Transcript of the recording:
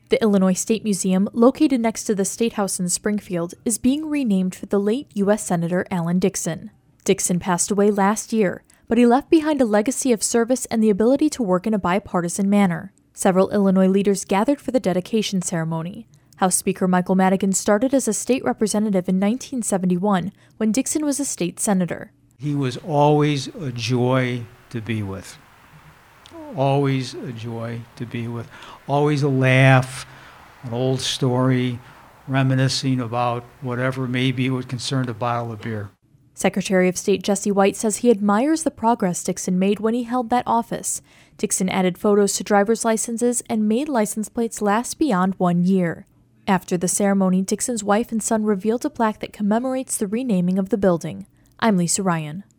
The Illinois State Museum, located next to the State House in Springfield, is being renamed for the late U.S. Senator Alan Dixon. Dixon passed away last year, but he left behind a legacy of service and the ability to work in a bipartisan manner. Several Illinois leaders gathered for the dedication ceremony. House Speaker Michael Madigan started as a state representative in 1971 when Dixon was a state senator. He was always a joy to be with. Always a joy to be with. Always a laugh, an old story, reminiscing about whatever maybe was concerned a bottle of beer. Secretary of State Jesse White says he admires the progress Dixon made when he held that office. Dixon added photos to driver's licenses and made license plates last beyond 1 year. After the ceremony, Dixon's wife and son revealed a plaque that commemorates the renaming of the building. I'm Lisa Ryan.